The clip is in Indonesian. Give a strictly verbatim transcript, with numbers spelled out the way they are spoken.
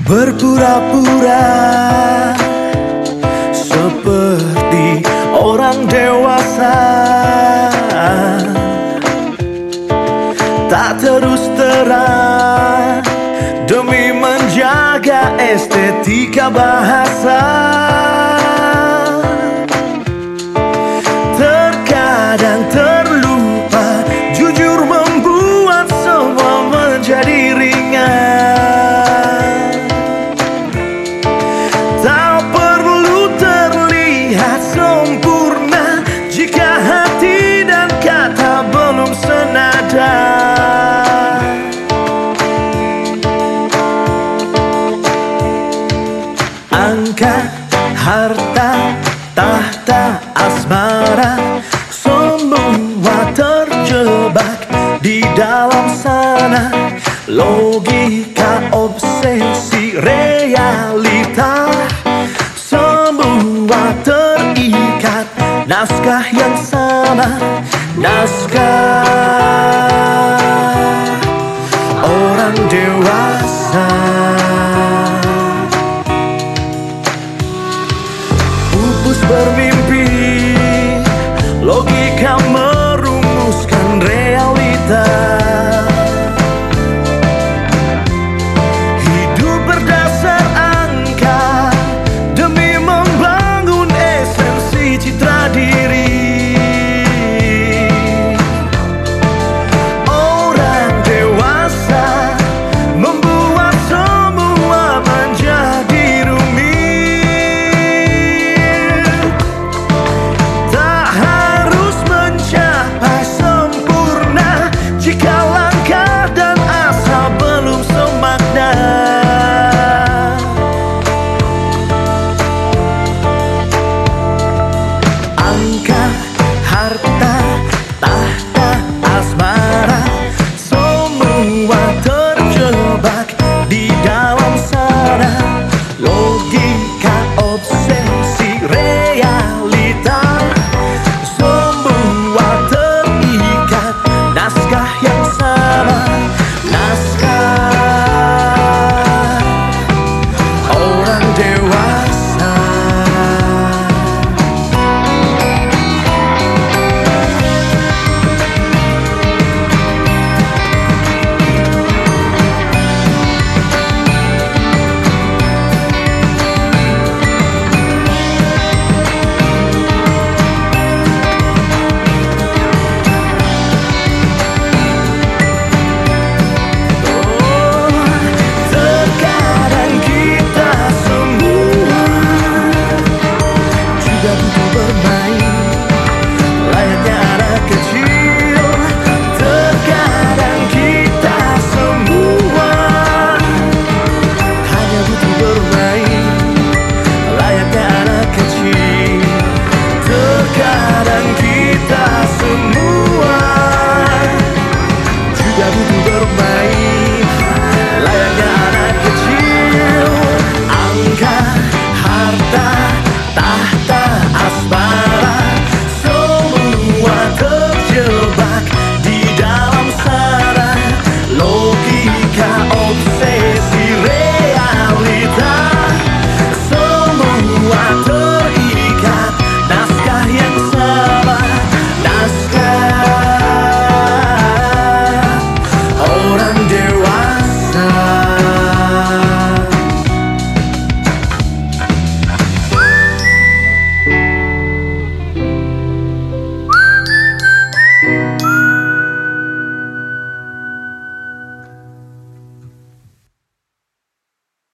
Berpura-pura seperti orang dewasa, tak terus terang demi menjaga estetika bahasa. Terkadang terlupa, jujur membuat semua menjadi ringan. Tak perlu terlihat sempurna jika hati dan kata belum senada. Angka, harta, tahta, asmara, semua terjebak di dalam sana. Logika, obsesi, realita, semua terikat. Naskah yang sama, naskah orang dewasa.